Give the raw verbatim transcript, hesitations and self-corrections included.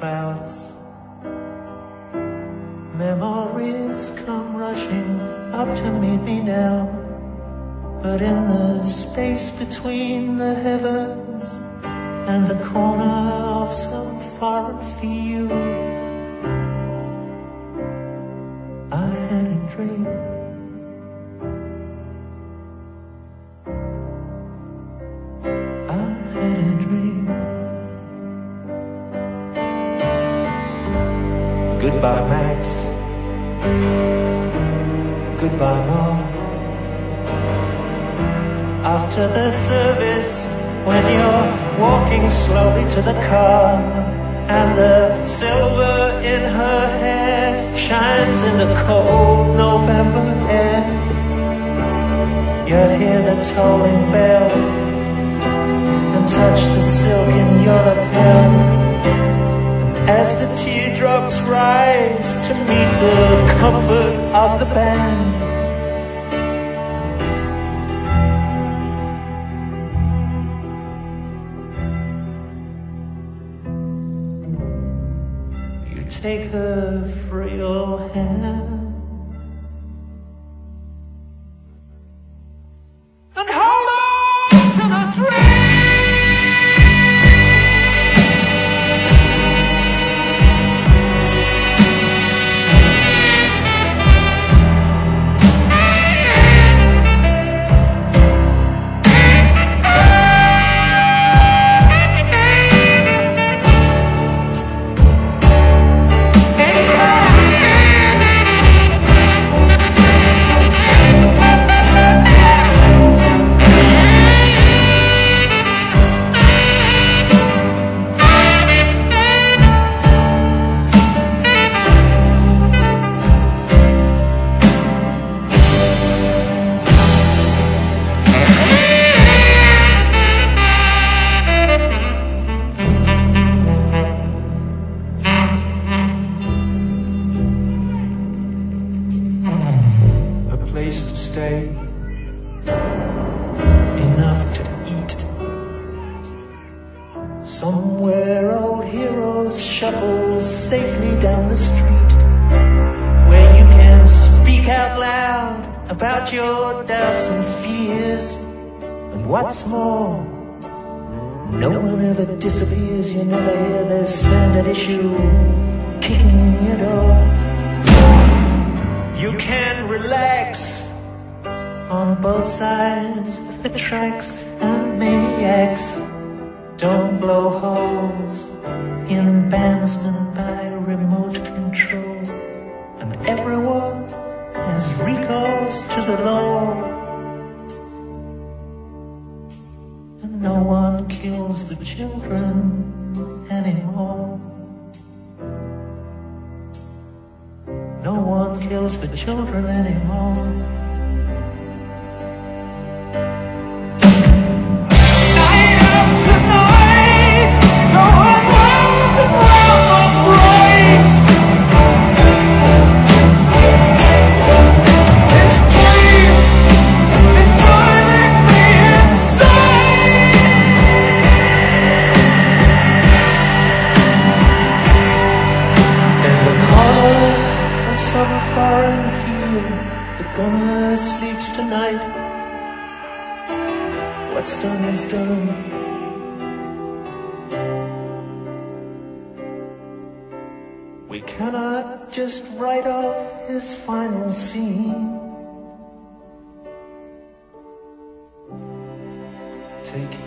clouds. Memories come rushing up to meet me now, but in the space between the heavens and the corner of some foreign field, I had a dream. I had a dream. Goodbye, Max. Goodbye, Ma. After the service, when you're walking slowly to the car, and the silver in her hair shines in the cold November air, you'd hear the tolling bell and touch the silk in your lapel. And as the teardrops rise to meet the comfort of the band, take her frail hand and hold on to the dream. Place to stay, enough to eat. Somewhere old heroes shuffle safely down the street, where you can speak out loud about your doubts and fears. And what's more, no one ever disappears. You never hear their standard issue kicking in your door. You can relax on both sides of the tracks, and maniacs don't blow holes in bandsmen by remote control. And everyone has recourse to the law, and no one kills the children anymore. No one kills the children anymore. Night after night, going round and round my brain. This dream is driving me insane. In the corner of some foreign field, the gunner sleeps tonight. What's done is done. We cannot just write off his final scene. Take